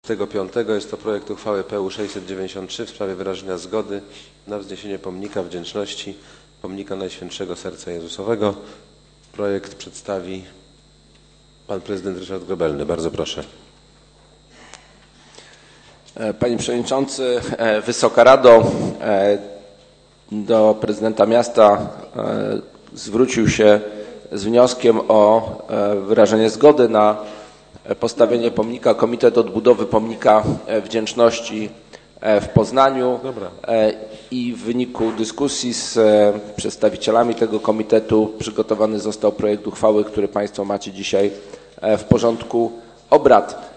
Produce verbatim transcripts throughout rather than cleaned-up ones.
dwudziestego piątego. Jest to projekt uchwały P U sześćset dziewięćdziesiąt trzy w sprawie wyrażenia zgody na wzniesienie pomnika wdzięczności, pomnika Najświętszego Serca Jezusowego. Projekt przedstawi pan prezydent Ryszard Grobelny. Bardzo proszę. Panie Przewodniczący, Wysoka Rado, do prezydenta miasta zwrócił się z wnioskiem o wyrażenie zgody na postawienie pomnika Komitet Odbudowy Pomnika Wdzięczności w Poznaniu. Dobra. I w wyniku dyskusji z przedstawicielami tego komitetu przygotowany został projekt uchwały, który Państwo macie dzisiaj w porządku obrad.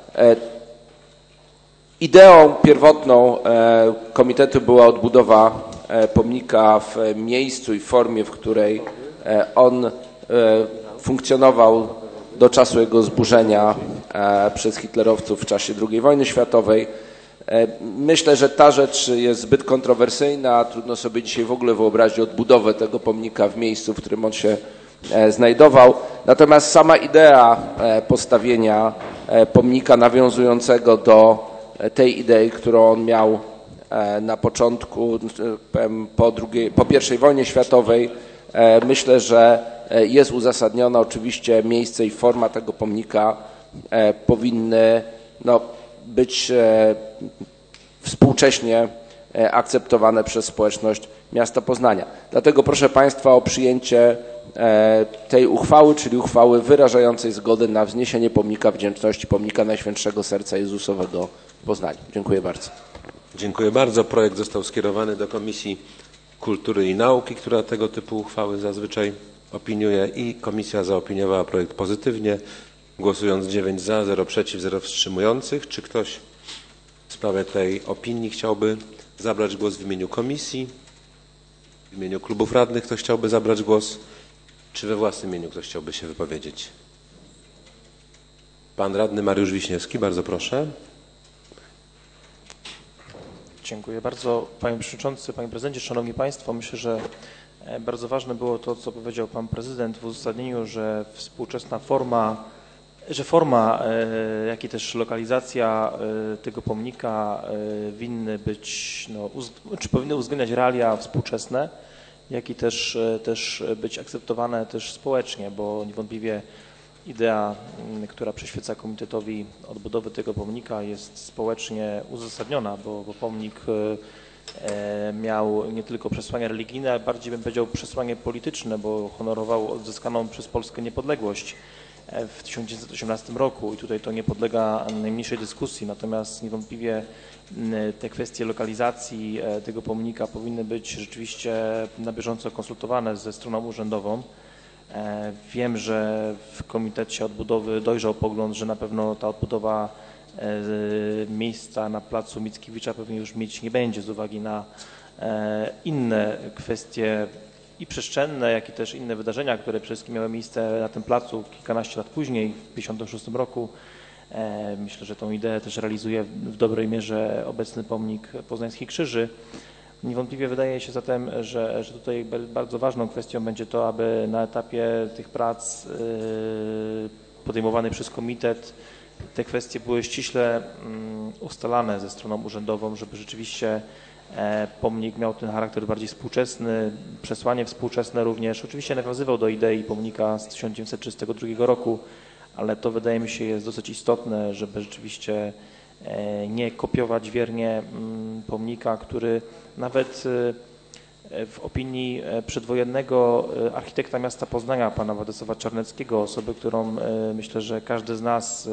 Ideą pierwotną komitetu była odbudowa pomnika w miejscu i formie, w której on funkcjonował do czasu jego zburzenia przez hitlerowców w czasie drugiej wojny światowej. Myślę, że ta rzecz jest zbyt kontrowersyjna, trudno sobie dzisiaj w ogóle wyobrazić odbudowę tego pomnika w miejscu, w którym on się znajdował. Natomiast sama idea postawienia pomnika nawiązującego do tej idei, którą on miał na początku, po, drugiej, po pierwszej wojnie światowej, myślę, że jest uzasadniona. Oczywiście miejsce i forma tego pomnika powinny no, być współcześnie akceptowane przez społeczność miasta Poznania. Dlatego proszę Państwa o przyjęcie tej uchwały, czyli uchwały wyrażającej zgodę na wzniesienie pomnika wdzięczności, pomnika Najświętszego Serca Jezusowego w Poznaniu. Dziękuję bardzo. Dziękuję bardzo. Projekt został skierowany do Komisji Kultury i Nauki, która tego typu uchwały zazwyczaj opiniuje, i komisja zaopiniowała projekt pozytywnie, głosując dziewięć za, zero przeciw, zero wstrzymujących. Czy ktoś w sprawie tej opinii chciałby zabrać głos w imieniu komisji? W imieniu klubów radnych ktoś chciałby zabrać głos? Czy we własnym imieniu ktoś chciałby się wypowiedzieć? Pan radny Mariusz Wiśniewski, bardzo proszę. Dziękuję bardzo, Panie Przewodniczący, Panie Prezydencie, Szanowni Państwo. Myślę, że bardzo ważne było to, co powiedział Pan Prezydent w uzasadnieniu, że współczesna forma, że forma, jak i też lokalizacja tego pomnika winny być, no, czy powinny uwzględniać realia współczesne, jak i też, też być akceptowane też społecznie, bo niewątpliwie idea, która przyświeca Komitetowi Odbudowy tego pomnika, jest społecznie uzasadniona, bo, bo pomnik miał nie tylko przesłanie religijne, ale bardziej bym powiedział przesłanie polityczne, bo honorował odzyskaną przez Polskę niepodległość w tysiąc dziewięćset osiemnastym roku i tutaj to nie podlega najmniejszej dyskusji, natomiast niewątpliwie te kwestie lokalizacji tego pomnika powinny być rzeczywiście na bieżąco konsultowane ze stroną urzędową. Wiem, że w Komitecie Odbudowy dojrzał pogląd, że na pewno ta odbudowa miejsca na placu Mickiewicza pewnie już mieć nie będzie z uwagi na inne kwestie i przestrzenne, jak i też inne wydarzenia, które przede wszystkim miały miejsce na tym placu kilkanaście lat później, w tysiąc dziewięćset pięćdziesiątym szóstym roku. Myślę, że tą ideę też realizuje w dobrej mierze obecny pomnik Poznańskich Krzyży. Niewątpliwie wydaje się zatem, że, że tutaj bardzo ważną kwestią będzie to, aby na etapie tych prac podejmowanych przez komitet te kwestie były ściśle ustalane ze stroną urzędową, żeby rzeczywiście pomnik miał ten charakter bardziej współczesny, przesłanie współczesne również. Oczywiście nawiązywał do idei pomnika z tysiąc dziewięćset trzydziestego drugiego roku, ale to wydaje mi się jest dosyć istotne, żeby rzeczywiście nie kopiować wiernie pomnika, który nawet w opinii przedwojennego architekta miasta Poznania, pana Władysława Czarneckiego, osoby, którą myślę, że każdy z nas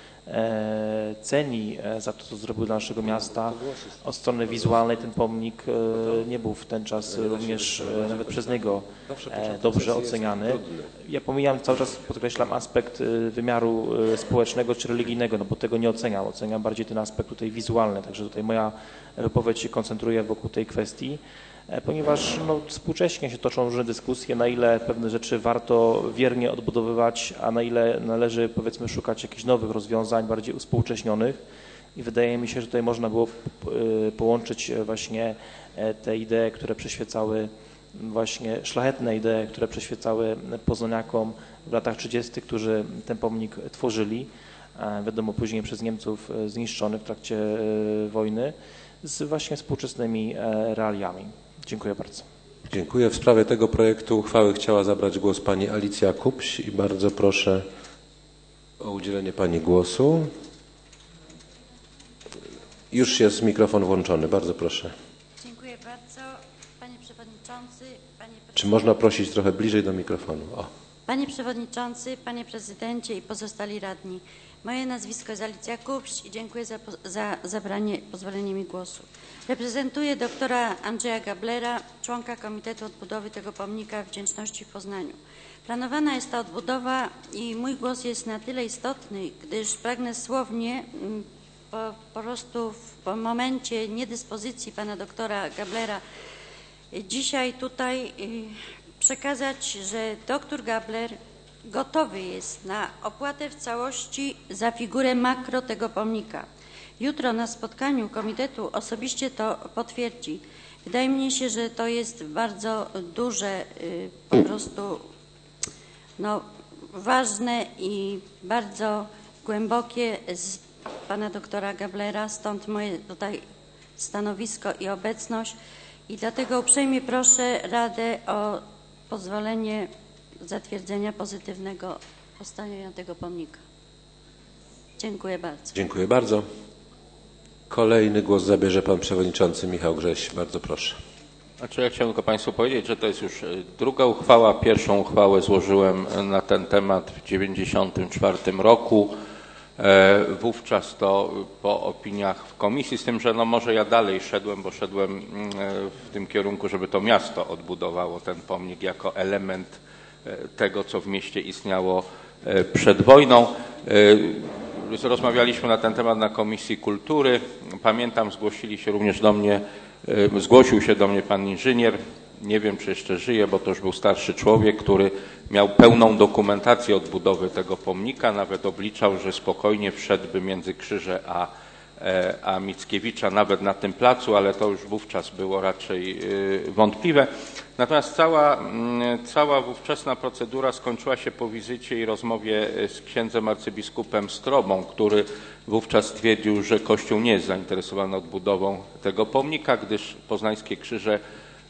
ceni za to, co zrobił dla naszego miasta. Od strony wizualnej ten pomnik nie był w ten czas również nawet przez niego dobrze oceniany. Ja pomijam, cały czas podkreślam aspekt wymiaru społecznego czy religijnego, no bo tego nie oceniam. Oceniam bardziej ten aspekt tutaj wizualny, także tutaj moja wypowiedź się koncentruje wokół tej kwestii, ponieważ no, współcześnie się toczą różne dyskusje, na ile pewne rzeczy warto wiernie odbudowywać, a na ile należy, powiedzmy, szukać jakichś nowych rozwiązań, bardziej uspółcześnionych. I wydaje mi się, że tutaj można było połączyć właśnie te idee, które przyświecały, właśnie szlachetne idee, które przyświecały poznaniakom w latach trzydziestych, którzy ten pomnik tworzyli. wiadomo później przez Niemców zniszczony w trakcie wojny, z właśnie współczesnymi realiami. Dziękuję bardzo. Dziękuję. W sprawie tego projektu uchwały chciała zabrać głos pani Alicja Kupś i bardzo proszę o udzielenie pani głosu. Już jest mikrofon włączony. Bardzo proszę. Dziękuję bardzo. Panie Przewodniczący, Panie Czy można prosić trochę bliżej do mikrofonu? O. Panie Przewodniczący, Panie Prezydencie i pozostali radni. Moje nazwisko jest Alicja Kupś i dziękuję za, za zabranie, pozwolenie mi głosu. Reprezentuję doktora Andrzeja Gablera, członka Komitetu Odbudowy tego pomnika Wdzięczności w Poznaniu. Planowana jest ta odbudowa i mój głos jest na tyle istotny, gdyż pragnę słownie po, po prostu w momencie niedyspozycji pana doktora Gablera dzisiaj tutaj przekazać, że doktor Gabler gotowy jest na opłatę w całości za figurę makro tego pomnika. Jutro na spotkaniu komitetu osobiście to potwierdzi. Wydaje mi się, że to jest bardzo duże, po prostu no, ważne i bardzo głębokie z pana doktora Gablera, stąd moje tutaj stanowisko i obecność. I dlatego uprzejmie proszę Radę o pozwolenie zatwierdzenia pozytywnego powstania tego pomnika. Dziękuję bardzo. Dziękuję bardzo. Kolejny głos zabierze pan przewodniczący Michał Grześ. Bardzo proszę. Znaczy, ja chciałem tylko państwu powiedzieć, że to jest już druga uchwała. Pierwszą uchwałę złożyłem na ten temat w dziewięćdziesiątym czwartym roku. Wówczas to po opiniach w komisji, z tym, że no może ja dalej szedłem, bo szedłem w tym kierunku, żeby to miasto odbudowało ten pomnik jako element tego, co w mieście istniało przed wojną. Rozmawialiśmy na ten temat na Komisji Kultury. Pamiętam, zgłosili się również do mnie, zgłosił się do mnie pan inżynier, nie wiem czy jeszcze żyje, bo to już był starszy człowiek, który miał pełną dokumentację odbudowy tego pomnika, nawet obliczał, że spokojnie wszedłby między Krzyże a, a Mickiewicza nawet na tym placu, ale to już wówczas było raczej wątpliwe. Natomiast cała, cała ówczesna procedura skończyła się po wizycie i rozmowie z księdzem arcybiskupem Strobą, który wówczas stwierdził, że Kościół nie jest zainteresowany odbudową tego pomnika, gdyż poznańskie krzyże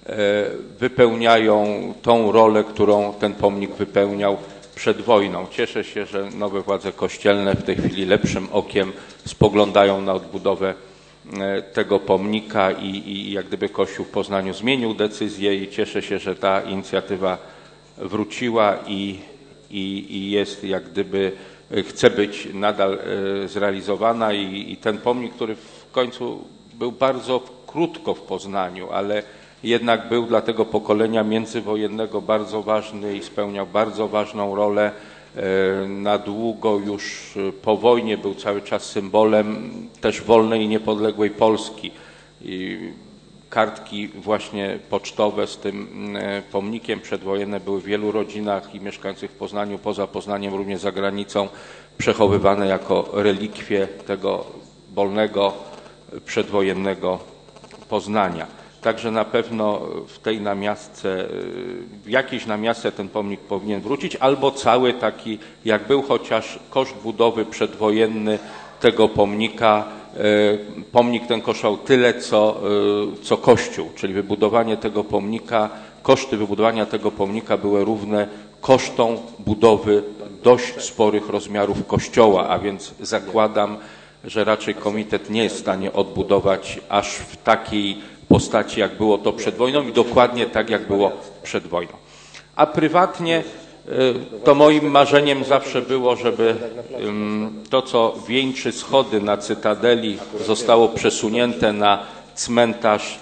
wypełniają tą rolę, którą ten pomnik wypełniał przed wojną. Cieszę się, że nowe władze kościelne w tej chwili lepszym okiem spoglądają na odbudowę tego pomnika i, i jak gdyby Kościół w Poznaniu zmienił decyzję i cieszę się, że ta inicjatywa wróciła i, i, i jest jak gdyby, chce być nadal zrealizowana i, i ten pomnik, który w końcu był bardzo krótko w Poznaniu, ale jednak był dla tego pokolenia międzywojennego bardzo ważny i spełniał bardzo ważną rolę. Na długo już po wojnie był cały czas symbolem też wolnej i niepodległej Polski. I kartki właśnie pocztowe z tym pomnikiem przedwojenne były w wielu rodzinach i mieszkających w Poznaniu, poza Poznaniem, również za granicą, przechowywane jako relikwie tego wolnego, przedwojennego Poznania. Także na pewno w tej namiastce, w jakiejś namiastce ten pomnik powinien wrócić, albo cały taki, jak był, chociaż koszt budowy przedwojenny tego pomnika, pomnik ten kosztował tyle, co, co Kościół, czyli wybudowanie tego pomnika, koszty wybudowania tego pomnika były równe kosztom budowy dość sporych rozmiarów kościoła, a więc zakładam, że raczej komitet nie jest w stanie odbudować aż w takiej postaci, jak było to przed wojną i dokładnie tak, jak było przed wojną. A prywatnie to moim marzeniem zawsze było, żeby to, co wieńczy schody na Cytadeli, zostało przesunięte na cmentarz,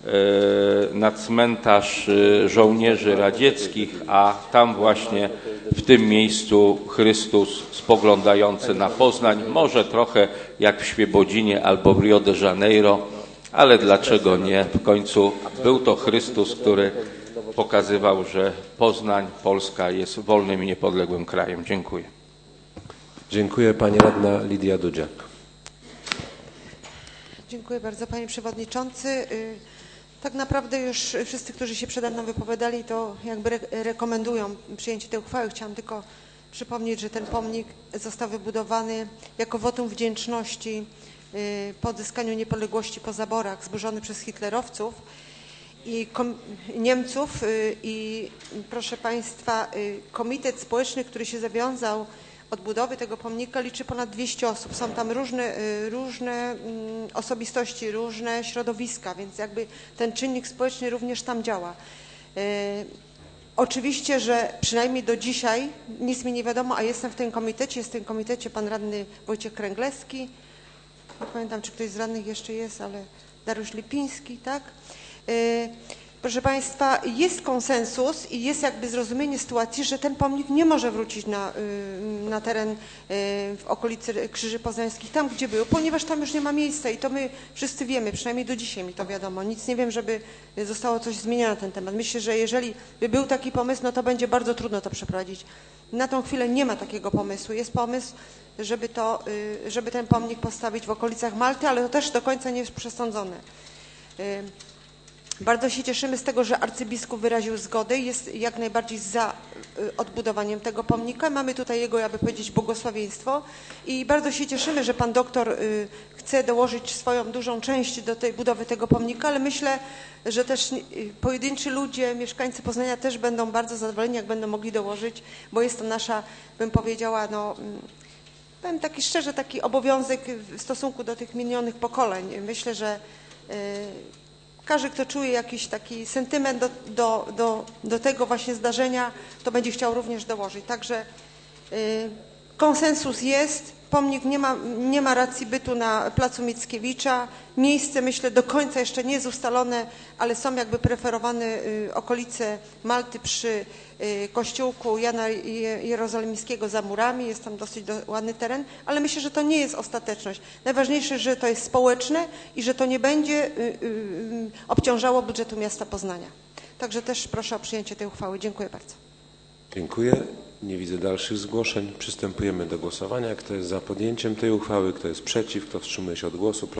na cmentarz żołnierzy radzieckich, a tam właśnie w tym miejscu Chrystus spoglądający na Poznań, może trochę jak w Świebodzinie albo w Rio de Janeiro, ale dlaczego nie? W końcu był to Chrystus, który pokazywał, że Poznań, Polska jest wolnym i niepodległym krajem. Dziękuję. Dziękuję. Pani radna Lidia Dudziak. Dziękuję bardzo, panie przewodniczący. Tak naprawdę już wszyscy, którzy się przede mną wypowiadali, to jakby re rekomendują przyjęcie tej uchwały. Chciałam tylko przypomnieć, że ten pomnik został wybudowany jako wotum wdzięczności po odzyskaniu niepodległości po zaborach zburzonych przez hitlerowców i Niemców i proszę Państwa, komitet społeczny, który się zawiązał od budowy tego pomnika, liczy ponad dwieście osób. Są tam różne, różne osobistości, różne środowiska, więc jakby ten czynnik społeczny również tam działa. Oczywiście, że przynajmniej do dzisiaj nic mi nie wiadomo, a jestem w tym komitecie, jest w tym komitecie pan radny Wojciech Kręglewski, nie pamiętam, czy ktoś z radnych jeszcze jest, ale Dariusz Lipiński, tak? Proszę Państwa, jest konsensus i jest jakby zrozumienie sytuacji, że ten pomnik nie może wrócić na, na teren w okolicy Krzyży Poznańskich, tam gdzie był, ponieważ tam już nie ma miejsca i to my wszyscy wiemy, przynajmniej do dzisiaj mi to wiadomo. Nic nie wiem, żeby zostało coś zmienione na ten temat. Myślę, że jeżeli by był taki pomysł, no to będzie bardzo trudno to przeprowadzić. Na tą chwilę nie ma takiego pomysłu. Jest pomysł, żeby, to, żeby ten pomnik postawić w okolicach Malty, ale to też do końca nie jest przesądzone. Bardzo się cieszymy z tego, że arcybiskup wyraził zgodę i jest jak najbardziej za odbudowaniem tego pomnika. Mamy tutaj jego, jakby powiedzieć, błogosławieństwo i bardzo się cieszymy, że pan doktor chce dołożyć swoją dużą część do tej budowy tego pomnika, ale myślę, że też pojedynczy ludzie, mieszkańcy Poznania też będą bardzo zadowoleni, jak będą mogli dołożyć, bo jest to nasza, bym powiedziała, no, powiem taki szczerze, taki obowiązek w stosunku do tych minionych pokoleń. Myślę, że każdy, kto czuje jakiś taki sentyment do, do, do, do tego właśnie zdarzenia, to będzie chciał również dołożyć. Także y, konsensus jest, pomnik nie ma, nie ma racji bytu na placu Mickiewicza. Miejsce, myślę, do końca jeszcze nie jest ustalone, ale są jakby preferowane y, okolice Malty przy y, kościółku Jana Jerozolimskiego za murami. Jest tam dosyć do, ładny teren, ale myślę, że to nie jest ostateczność. Najważniejsze, że to jest społeczne i że to nie będzie y, y, obciążało budżetu miasta Poznania. Także też proszę o przyjęcie tej uchwały. Dziękuję bardzo. Dziękuję. Nie widzę dalszych zgłoszeń. Przystępujemy do głosowania. Kto jest za podjęciem tej uchwały, kto jest przeciw, kto wstrzymuje się od głosu.